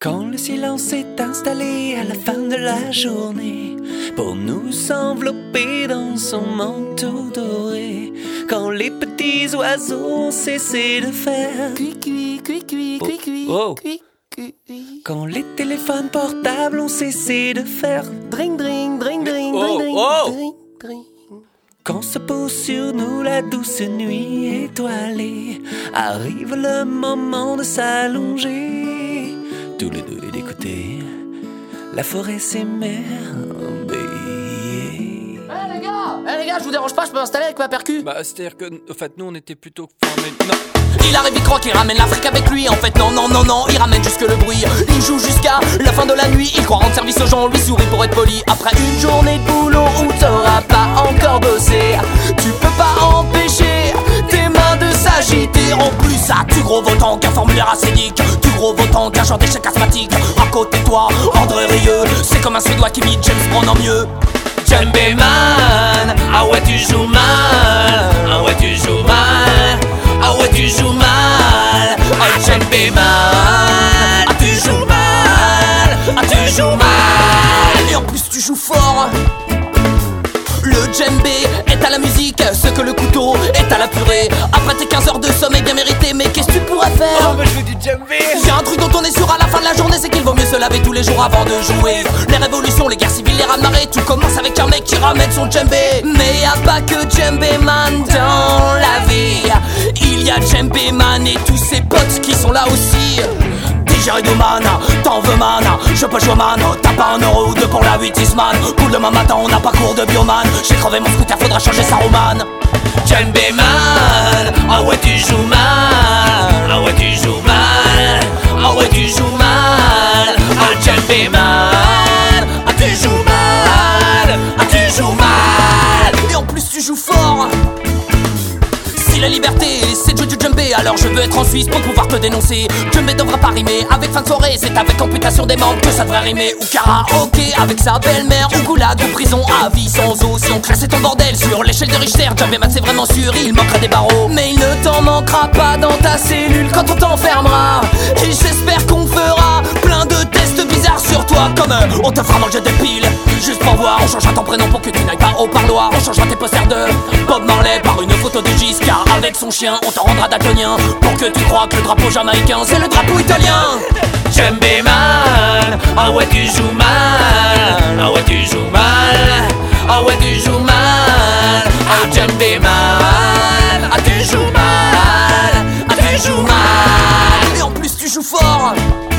Quand le silence s'est installé à la fin de la journée pour nous envelopper dans son manteau doré, quand les petits oiseaux ont cessé de faire Cui-cui, cui-cui, cui-cui, cui-cui. quand les téléphones portables ont cessé de faire Dring, dring, dring, dring, Oh, dring, oh. dring, dring. quand se pose sur nous la douce nuit étoilée, arrive le moment de s'allonger, tous les deux et d'écouter la forêt s'émerveiller. Les gars, je vous dérange pas, je peux m'installer avec ma percu? Bah, c'est-à-dire que, en fait, nous, on était plutôt formés. Non. Il arrive, il croit qu'il ramène l'Afrique avec lui. En fait, non, il ramène jusque le bruit. Il joue jusqu'à la fin de la nuit. Il croit rendre service aux gens, on lui sourit pour être poli. Après une journée de boulot où t'auras pas encore bossé, tu peux pas empêcher tes mains de s'agiter. En plus, ça tue gros votant qu'un formulaire acédique, tu gros votant qu'un genre d'échec asthmatique. À côté de toi, André Rieu, c'est comme un Suédois qui imite James Brown en mieux. Djembé man, ah ouais tu joues mal, ah ouais tu joues mal, ah ouais tu joues mal, ah Djembé man, ah tu joues mal, ah tu joues mal. Et en plus tu joues fort. Le djembé est à la musique ce que le couteau est à la purée. Après tes 15 heures de sommeil bien mérité, mais qu'est-ce que tu pourrais faire? Oh, bah, je veux du djembé. J'ai un truc dont on est sûr à la fin de la journée, c'est qu'il vaut mieux se laver tous les jours avant de jouer. Les révolutions, les guerres civiles, les raz-de-marée, tout commence avec un mec qui ramène son djembé. Mais y a pas que djembé man dans la vie, il y a djembé man et tous ses potes qui sont là aussi. DJ man, t'en veux man, je peux jouer man, t'as pas 1 euro ou 2 pour la 8 man. Pour demain matin on n'a pas cours de bioman, j'ai crevé mon scooter, faudra changer sa romane. Djembé man, ah ouais tu joues mal, ah ouais tu joues mal, ah ouais tu joues mal, ah Djembé man, ah tu joues mal, ah tu joues mal. Et en plus tu joues fort. Si la liberté c'est de jouer du djembé, alors je veux être en Suisse pour pouvoir te dénoncer. Djembé devrait pas rimer avec fin de soirée, c'est avec amputation des membres que ça devrait rimer. Ou karaoké avec sa belle-mère, ou goulag ou prison à vie sans eau. Si on classait ton bordel sur l'échelle de Richter, Djembé man c'est vraiment sûr, il manquera des barreaux. Mais il ne t'en manquera pas dans ta cellule quand on t'enfermera. Et j'espère qu'on fera plein de tests bizarres sur toi, comme on te fera manger des piles juste pour voir. On changera ton prénom pour que tu n'ailles pas au parloir. On changera tes posters de Bob Marley par une photo de Giscard avec son chien. On t'en rendra daltonien pour que tu crois que le drapeau jamaïcain c'est le drapeau italien. Djembé man, ah ouais tu joues mal, ah ouais tu joues mal, ah ouais tu joues mal, ah Djembé man, ah tu joues mal, ah tu joues mal. Et en plus tu joues fort.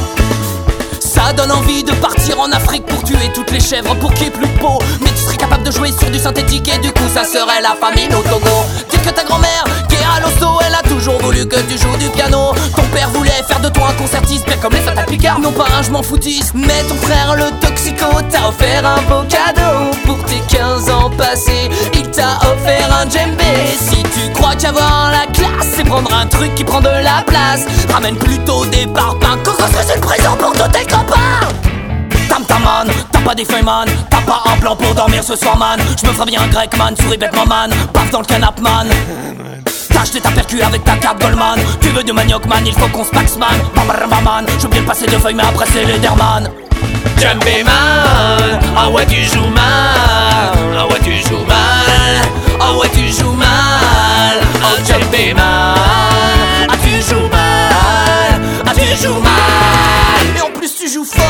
Ça donne envie de partir en Afrique pour tuer toutes les chèvres pour qu'il y ait plus de peau. Mais tu serais capable de jouer sur du synthétique et du coup ça serait la famine au Togo. Dites que ta grand-mère qui est à l'hosto, elle a toujours voulu que tu joues du piano. Ton père voulait faire de toi un concertiste, bien comme les Fata Picard. Non pas un je m'en foutiste, mais ton frère le toxico t'a offert un beau cadeau. Pour tes 15 ans passés, il t'a offert un djembé. Si tu crois qu'avoir la classe c'est prendre un truc qui prend de la place, ramène plutôt des parpaings qu'on construise une prison pour tous tes copains. Tam man, t'as pas des feuilles man, t'as pas un plan pour dormir ce soir man. Je me ferais bien un grec man, souris bêtement man, paf dans le canap man. T'as acheté ta percu avec ta carte Goldman, tu veux du manioc man, il faut qu'on se paxe man. Bam man, j'ai bien passé 2 feuilles mais après c'est les derman. Djembé man, ah ouais tu joues mal, ah ouais tu joues mal, ah ouais tu joues mal, ah Djembé man, ah tu joues mal, ah tu joues mal. Et en plus tu joues fort.